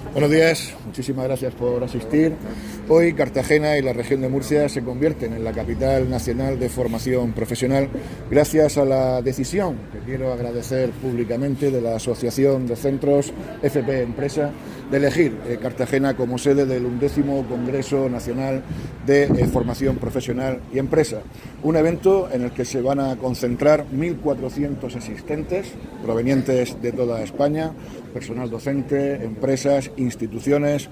Buenos días, muchísimas gracias por asistir. Hoy Cartagena y la región de Murcia se convierten en la capital nacional de formación profesional gracias a la decisión, que quiero agradecer públicamente, de la Asociación de Centros FP Empresa de elegir Cartagena como sede del 11º Congreso Nacional de Formación Profesional y Empresa. Un evento en el que se van a concentrar 1.400 asistentes provenientes de toda España, personal docente, empresas, instituciones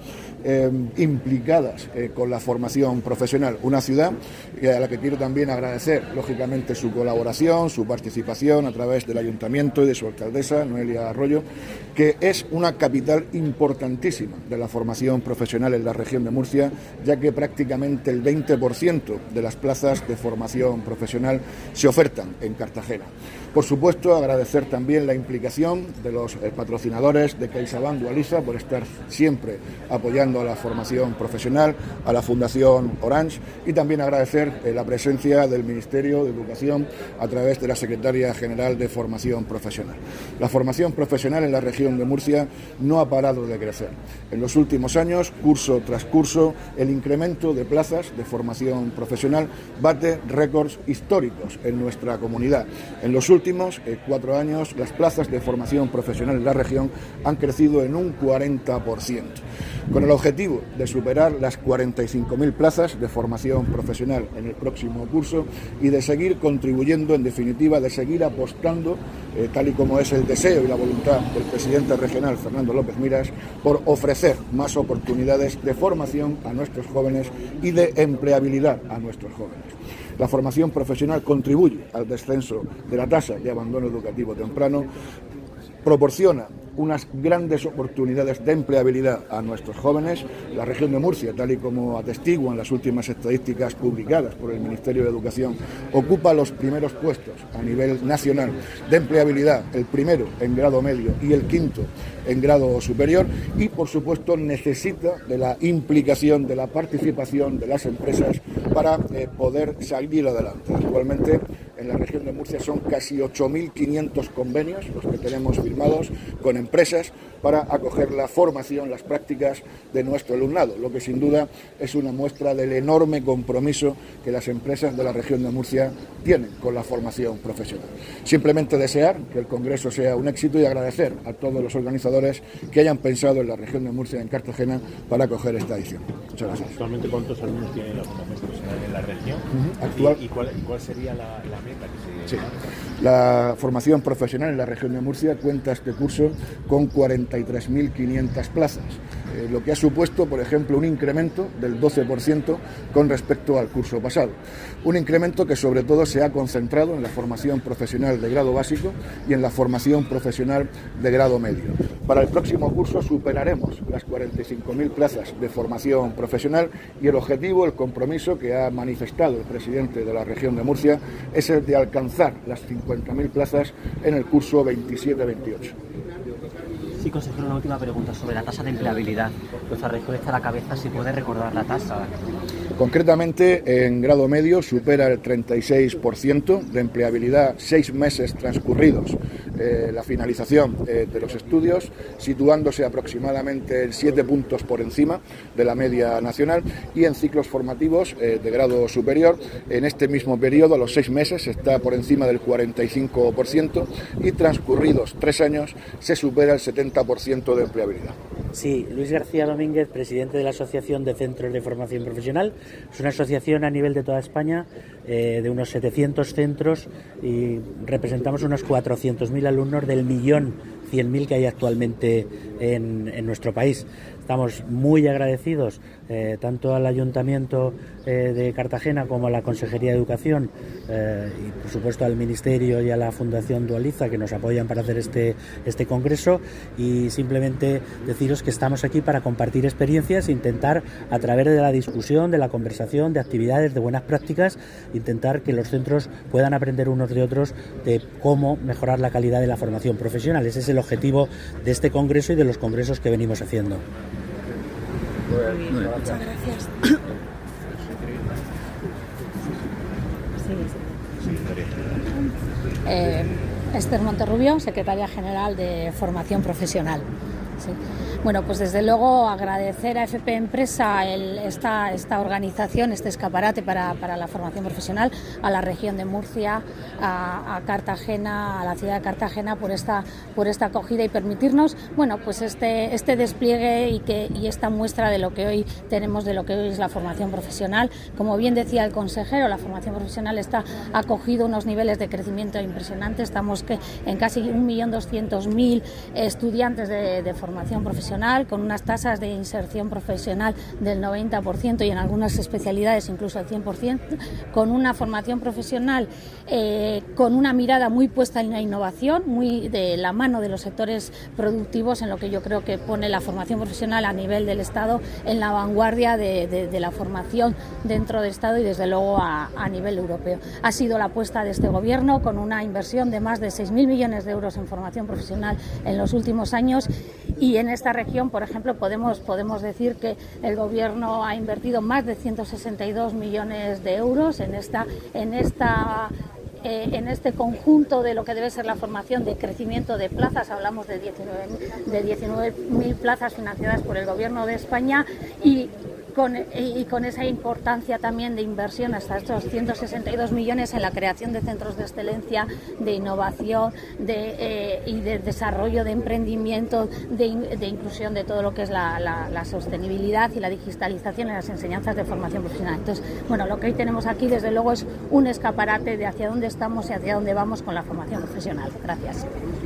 implicadas con la formación profesional. Una ciudad a la que quiero también agradecer, lógicamente, su colaboración, su participación a través del Ayuntamiento y de su alcaldesa, Noelia Arroyo, que es una capital importantísima de la formación profesional en la región de Murcia, ya que prácticamente el 20% de las plazas de formación profesional se ofertan en Cartagena. Por supuesto, agradecer también la implicación de los patrocinadores de CaixaBank Dualiza por estar siempre apoyando a la formación profesional, a la Fundación Orange, y también agradecer la presencia del Ministerio de Educación a través de la Secretaria General de Formación Profesional. La formación profesional en la región de Murcia no ha parado de crecer. En los últimos años, curso tras curso, el incremento de plazas de formación profesional bate récords históricos en nuestra comunidad. En los últimos 4 años, las plazas de formación profesional en la región han crecido en un 40%, con el objetivo de superar las 45.000 plazas de formación profesional en el próximo curso y de seguir contribuyendo, en definitiva, de seguir apostando, tal y como es el deseo y la voluntad del presidente regional, Fernando López Miras, por ofrecer más oportunidades de formación a nuestros jóvenes y de empleabilidad a nuestros jóvenes. La formación profesional contribuye al descenso de la tasa de abandono educativo temprano, proporciona unas grandes oportunidades de empleabilidad a nuestros jóvenes. La región de Murcia, tal y como atestiguan las últimas estadísticas publicadas por el Ministerio de Educación, ocupa los primeros puestos a nivel nacional de empleabilidad, el primero en grado medio y el quinto en grado superior, y por supuesto necesita de la implicación, de la participación de las empresas para poder salir adelante. Actualmente en la región de Murcia son casi 8.500 convenios los que tenemos firmados con empresas para acoger la formación, las prácticas de nuestro alumnado, lo que sin duda es una muestra del enorme compromiso que las empresas de la región de Murcia tienen con la formación profesional. Simplemente desear que el Congreso sea un éxito y agradecer a todos los organizadores que hayan pensado en la región de Murcia, en Cartagena, para acoger esta edición. Muchas gracias. ¿Actualmente cuántos alumnos tiene la formación profesional en la región? ¿Y cuál sería la meta que se... Sí. La formación profesional en la región de Murcia cuenta este curso con 43.500 plazas, lo que ha supuesto, por ejemplo, un incremento del 12% con respecto al curso pasado. Un incremento que sobre todo se ha concentrado en la formación profesional de grado básico y en la formación profesional de grado medio. Para el próximo curso superaremos las 45.000 plazas de formación profesional y el objetivo, el compromiso que ha manifestado el presidente de la región de Murcia es el de alcanzar las 50.000 plazas en el curso 27-28. Sí, consejero, una última pregunta sobre la tasa de empleabilidad. Nuestra región está a la cabeza, si puede recordar la tasa. Concretamente, en grado medio supera el 36% de empleabilidad 6 meses transcurridos la finalización de los estudios, situándose aproximadamente en 7 puntos por encima de la media nacional, y en ciclos formativos de grado superior, en este mismo periodo, a los 6 meses, está por encima del 45% y transcurridos 3 años se supera el 70% de empleabilidad. Sí, Luis García Domínguez, presidente de la Asociación de Centros de Formación Profesional. Es una asociación a nivel de toda España, de unos 700 centros, y representamos unos 400.000 alumnos del 1.100.000 que hay actualmente en nuestro país. Estamos muy agradecidos tanto al Ayuntamiento de Cartagena como a la Consejería de Educación y por supuesto al Ministerio y a la Fundación Dualiza, que nos apoyan para hacer este congreso, y simplemente deciros que estamos aquí para compartir experiencias, intentar a través de la discusión, de la conversación, de actividades, de buenas prácticas, intentar que los centros puedan aprender unos de otros de cómo mejorar la calidad de la formación profesional. Ese es el objetivo de este congreso y de los congresos que venimos haciendo. Muchas gracias. Esther Monterrubio, secretaria general de Formación Profesional. Sí. Bueno, pues desde luego agradecer a FP Empresa esta organización, este escaparate para la formación profesional, a la región de Murcia, a Cartagena, a la ciudad de Cartagena por esta acogida y permitirnos, bueno, pues este despliegue y esta muestra de lo que hoy tenemos, de lo que hoy es la formación profesional. Como bien decía el consejero, la formación profesional ha cogido unos niveles de crecimiento impresionantes. Estamos en casi 1.200.000 estudiantes de formación profesional, con unas tasas de inserción profesional del 90% y en algunas especialidades incluso al 100%, con una formación profesional con una mirada muy puesta en la innovación, muy de la mano de los sectores productivos, en lo que yo creo que pone la formación profesional a nivel del Estado en la vanguardia de la formación dentro del Estado y desde luego a nivel europeo. Ha sido la apuesta de este Gobierno, con una inversión de más de 6.000 millones de euros en formación profesional en los últimos años, y en esta región, por ejemplo, podemos decir que el Gobierno ha invertido más de 162 millones de euros en este conjunto de lo que debe ser la formación, de crecimiento de plazas. Hablamos de 19.000 plazas financiadas por el Gobierno de España y con esa importancia también de inversión, hasta estos 162 millones en la creación de centros de excelencia, de innovación y de desarrollo de emprendimiento, de inclusión de todo lo que es la sostenibilidad y la digitalización en las enseñanzas de formación profesional. Entonces, bueno, lo que hoy tenemos aquí desde luego es un escaparate de hacia dónde estamos y hacia dónde vamos con la formación profesional. Gracias.